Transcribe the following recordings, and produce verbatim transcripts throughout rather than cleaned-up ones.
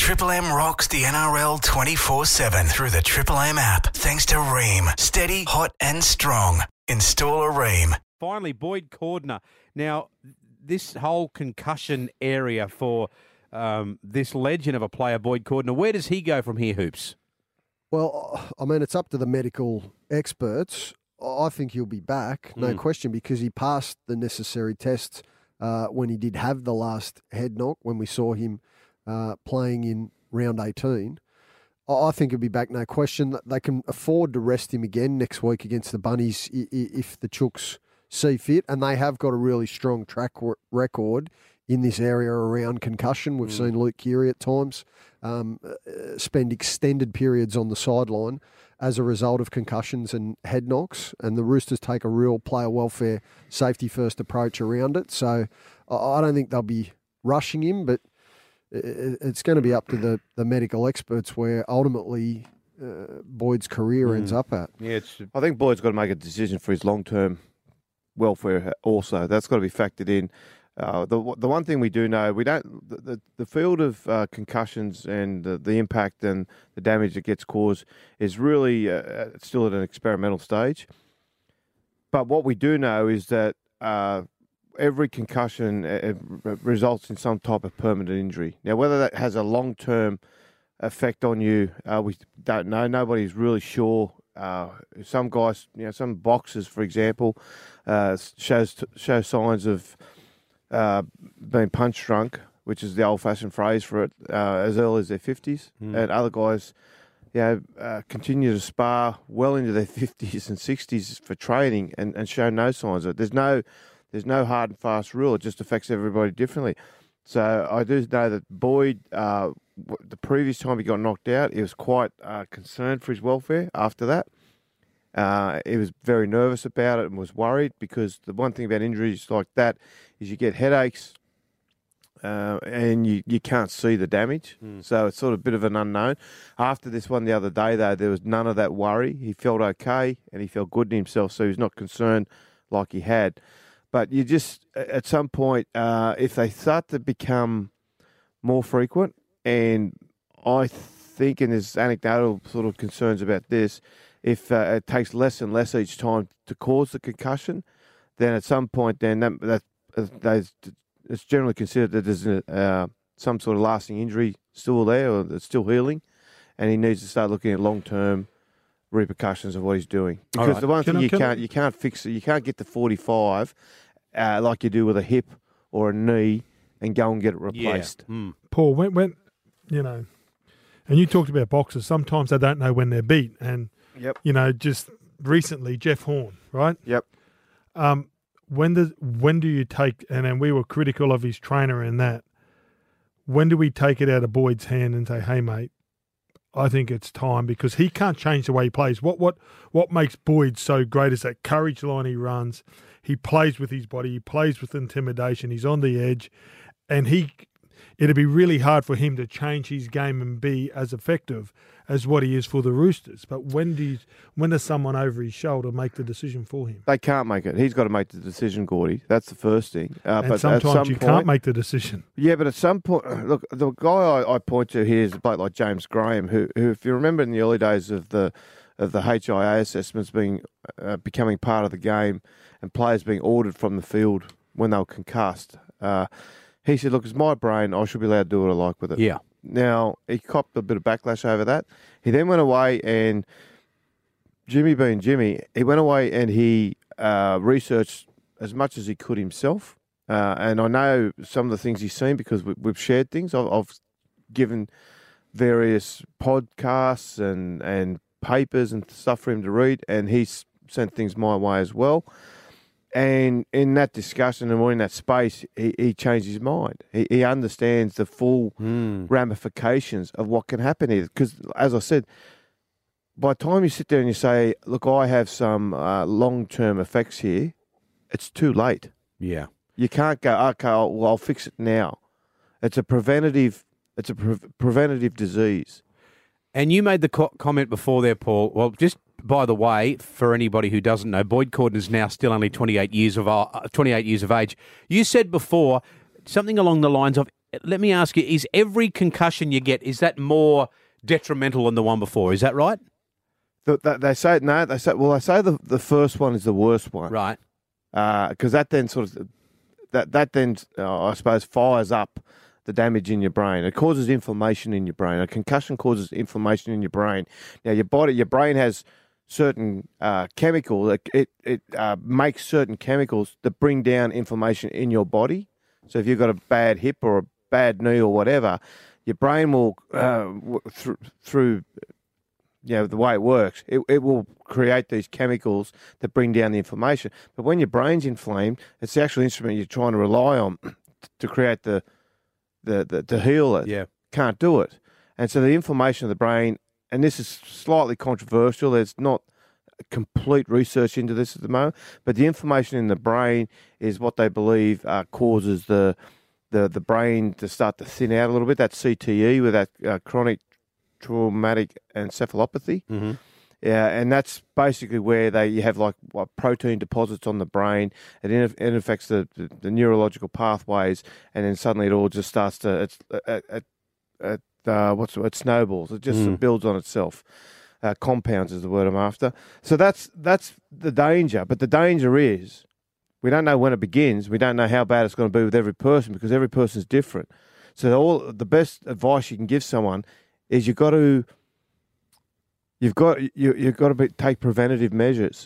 Triple M rocks the N R L twenty-four seven through the Triple M app. Thanks to Rheem. Steady, hot and strong. Install a Rheem. Finally, Boyd Cordner. Now, this whole concussion area for um, this legend of a player, Boyd Cordner, where does he go from here, Hoops? Well, I mean, it's up to the medical experts. I think he'll be back, no mm. question, because he passed the necessary tests uh, when he did have the last head knock, when we saw him uh, playing in round eighteen. I think he'll be back, no question. They can afford to rest him again next week against the Bunnies if the Chooks see fit, and they have got a really strong track record in this area around concussion. We've mm. seen Luke Keary at times um, spend extended periods on the sideline as a result of concussions and head knocks, and the Roosters take a real player welfare, safety first approach around it. So I don't think they'll be rushing him, but it's going to be up to the, the medical experts where ultimately uh, Boyd's career mm. ends up at. Yeah, it's, I think Boyd's got to make a decision for his long-term welfare also. That's got to be factored in. Uh, the the one thing we do know, we don't the, the, the field of uh, concussions and the, the impact and the damage that gets caused is really uh, still at an experimental stage. But what we do know is that uh, every concussion uh, results in some type of permanent injury. Now, whether that has a long-term effect on you, uh, we don't know. Nobody's really sure. Uh, some guys, you know, some boxers, for example, uh, shows show signs of Uh, being punch drunk, which is the old-fashioned phrase for it, uh, as early as their fifties. Mm. And other guys, you know, uh, continue to spar well into their fifties and sixties for training and, and show no signs of it. There's no, there's no hard and fast rule. It just affects everybody differently. So I do know that Boyd, uh, the previous time he got knocked out, he was quite uh, concerned for his welfare after that. Uh, he was very nervous about it and was worried because the one thing about injuries like that is you get headaches uh, and you, you can't see the damage. Mm. So it's sort of a bit of an unknown. After this one the other day, though, there was none of that worry. He felt okay and he felt good in himself, so he's not concerned like he had. But you just, at some point, uh, if they start to become more frequent, and I think, and there's anecdotal sort of concerns about this, if uh, it takes less and less each time to cause the concussion, then at some point, then that, that uh, it's generally considered that there's a, uh, some sort of lasting injury still there, or it's still healing, and he needs to start looking at long-term repercussions of what he's doing. Because right. the one can thing I, you can can't I... you can't fix it, you can't get to forty-five uh, like you do with a hip or a knee and go and get it replaced. Yeah. Mm. Paul, when, when you know, and you talked about boxers. Sometimes they don't know when they're beat, and Yep. You know, just recently, Jeff Horn, right? Yep. Um, when does when do you take, and then we were critical of his trainer in that, when do we take it out of Boyd's hand and say, hey, mate, I think it's time, because he can't change the way he plays. What what what makes Boyd so great is that courage line he runs. He plays with his body. He plays with intimidation. He's on the edge, and he it'd be really hard for him to change his game and be as effective as what he is for the Roosters. But when do you, when does someone over his shoulder make the decision for him? They can't make it. He's got to make the decision, Gordy. That's the first thing. Uh, and but sometimes at some you point, can't make the decision. Yeah, but at some point, look, the guy I, I point to here is a bloke like James Graham, who, who, if you remember in the early days of the of the H I A assessments being uh, becoming part of the game and players being ordered from the field when they were concussed, uh, he said, look, it's my brain. I should be allowed to do what I like with it. Yeah. Now, he copped a bit of backlash over that. He then went away and, Jimmy being Jimmy, he went away and he uh, researched as much as he could himself. Uh, and I know some of the things he's seen because we, we've shared things. I've, I've given various podcasts and, and papers and stuff for him to read, and he's sent things my way as well. And in that discussion and in that space, he, he changed his mind. He, he understands the full mm. ramifications of what can happen here. Because, as I said, by the time you sit there and you say, look, I have some uh, long-term effects here, it's too late. Yeah. You can't go, okay, I'll, well, I'll fix it now. It's a preventative, it's a pre- preventative disease. And you made the co- comment before there, Paul. Well, just by the way, for anybody who doesn't know, Boyd Cordner is now still only twenty-eight years of uh, twenty-eight years of age. You said before something along the lines of let me ask you: is every concussion you get, is that more detrimental than the one before? Is that right? The, the, they say no. They say well. They say the the first one is the worst one, Right. Because uh, that then sort of that that then uh, I suppose fires up the damage in your brain. It causes inflammation in your brain. A concussion causes inflammation in your brain. Now your body, your brain has certain uh, chemical. It it, it uh, makes certain chemicals that bring down inflammation in your body. So if you've got a bad hip or a bad knee or whatever, your brain will uh, through through. You know, the way it works, it, it will create these chemicals that bring down the inflammation. But when your brain's inflamed, it's the actual instrument you're trying to rely on to create the, the, the to heal it. Yeah. Can't do it. And so the inflammation of the brain, and this is slightly controversial, there's not complete research into this at the moment, but the inflammation in the brain is what they believe uh, causes the, the, the brain to start to thin out a little bit. That C T E with that uh, chronic traumatic encephalopathy. Mm-hmm. Yeah, and that's basically where they you have like what, protein deposits on the brain. It, in, it affects the, the, the neurological pathways, and then suddenly it all just starts to it's it, it, it, uh, what's it snowballs. It just Mm. builds on itself. Uh, compounds is the word I'm after. So that's that's the danger. But the danger is we don't know when it begins. We don't know how bad it's going to be with every person because every person's different. So all the best advice you can give someone is you've got to, you've got you you've got to be, take preventative measures,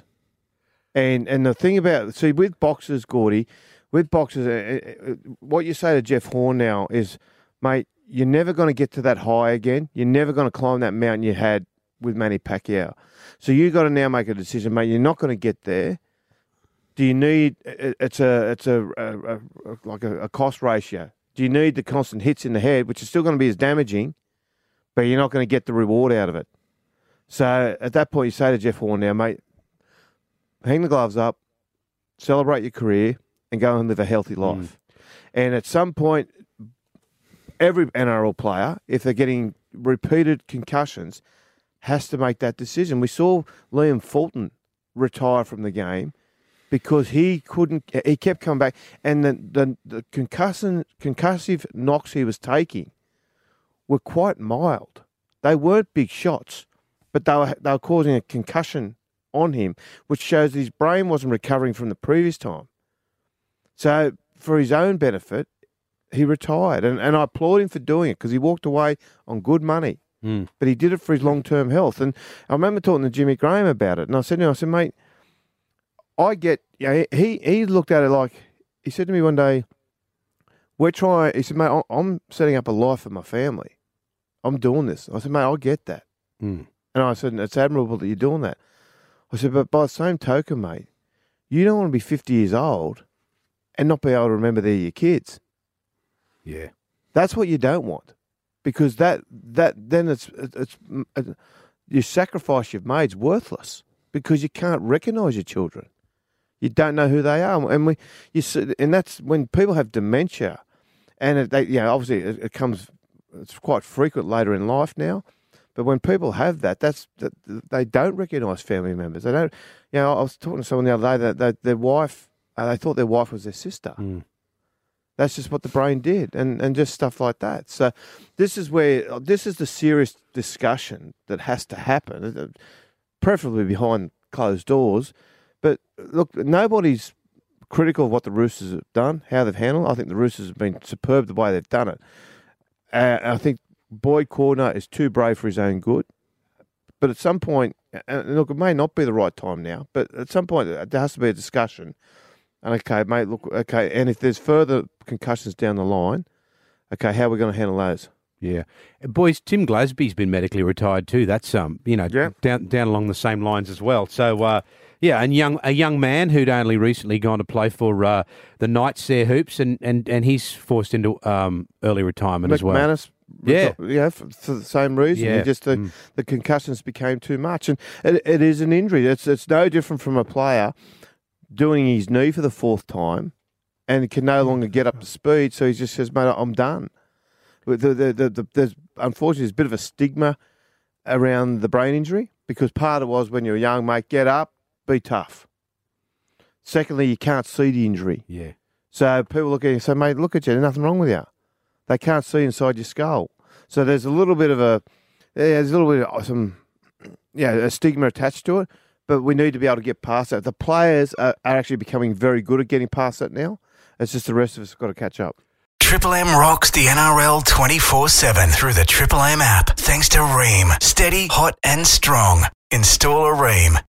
and and the thing about see with boxers, Gordy, with boxers, uh, uh, what you say to Jeff Horn now is, mate, you're never going to get to that high again. You're never going to climb that mountain you had with Manny Pacquiao. So you got to now make a decision, mate. You're not going to get there. Do you need? It's a it's a, a, a like a, a cost ratio. Do you need the constant hits in the head, which is still going to be as damaging? But you're not going to get the reward out of it. So at that point, you say to Jeff Horn now, mate, hang the gloves up, celebrate your career, and go and live a healthy life. Mm. And at some point, every N R L player, if they're getting repeated concussions, has to make that decision. We saw Liam Fulton retire from the game because he couldn't, he kept coming back. And the, the, the concussion, concussive knocks he was taking were quite mild. They weren't big shots, but they were they were causing a concussion on him, which shows his brain wasn't recovering from the previous time. So for his own benefit, he retired. And, and I applaud him for doing it because he walked away on good money. Mm. But he did it for his long-term health. And I remember talking to Jimmy Graham about it. And I said to him, I said, mate, I get, you know, he, he looked at it like, he said to me one day, we're trying, he said, mate, I'm setting up a life for my family. I'm doing this. I said, mate, I get that. Mm. And I said, it's admirable that you're doing that. I said, but by the same token, mate, you don't want to be fifty years old and not be able to remember they're your kids. Yeah. That's what you don't want. Because that, that then it's, it's, it's your sacrifice you've made is worthless because you can't recognise your children. You don't know who they are. And we, you and that's when people have dementia and it, they, you know, obviously it, it comes, it's quite frequent later in life now. But when people have that, that's that they don't recognise family members. They don't. You know, I was talking to someone the other day that, that their wife, uh, they thought their wife was their sister. Mm. That's just what the brain did, and, and just stuff like that. So, this is where this is the serious discussion that has to happen, preferably behind closed doors. But look, nobody's critical of what the Roosters have done, how they've handled it. I think the Roosters have been superb the way they've done it. Uh, I think Boyd Cordner is too brave for his own good. But at some point, and look, it may not be the right time now, but at some point there has to be a discussion. And okay, mate, look, okay, and if there's further concussions down the line, okay, how are we going to handle those? Yeah. Boys, Tim Glasby's been medically retired too. That's, um, you know, yeah. down down along the same lines as well. So, uh, yeah, and young a young man who'd only recently gone to play for uh, the Knights there, Hoops, and, and, and he's forced into um, early retirement as well. McManus, yeah. Yeah, for, for the same reason. Yeah. He just the, mm. the concussions became too much. And it, it is an injury. It's, it's no different from a player doing his knee for the fourth time and can no longer get up to speed, so he just says, mate, I'm done. The, the, the, the, there's unfortunately there's a bit of a stigma around the brain injury because part of it was when you're young, mate, get up, be tough. Secondly, you can't see the injury. Yeah. So people look at you and say, mate, look at you, there's nothing wrong with you. they can't see inside your skull. So there's a little bit of a, yeah, there's a little bit of some, yeah, a stigma attached to it. But we need to be able to get past that. The players are, are actually becoming very good at getting past that now. It's just the rest of us have got to catch up. Triple M rocks the N R L twenty-four seven through the Triple M app. Thanks to Ream. Steady, hot and strong. Install a Ream.